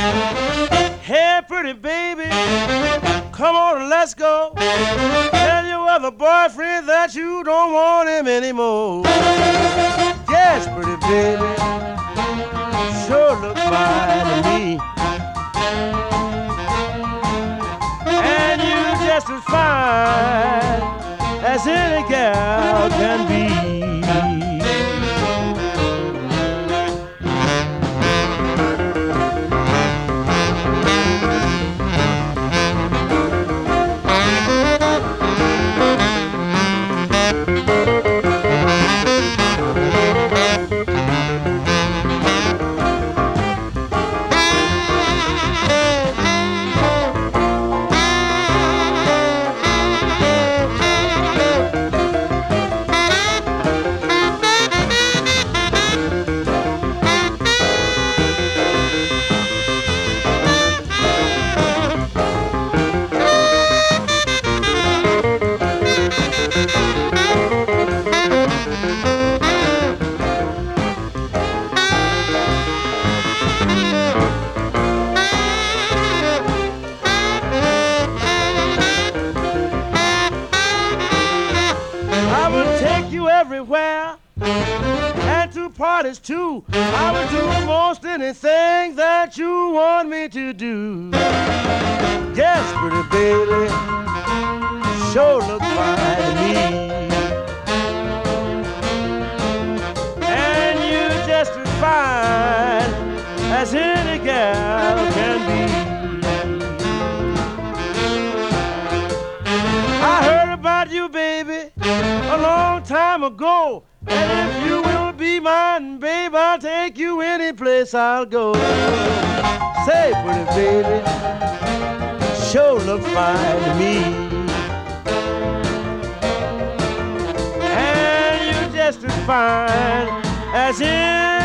Hey, pretty baby, come on and let's go. Tell your other boyfriend that you don't want him anymore. Yes, pretty baby, sure look fine to me. And you just as fine as any gal can be. I will take you everywhere and to parties too. I will do most anything that you want me to do. Yes, pretty baby, sure look fine to me. And you just as fine as any gal can be. I heard about you, baby, a long time ago. And if you will be mine, babe, I'll take you any place I'll go. Say, pretty baby, sure look fine to me. And you're just as fine as in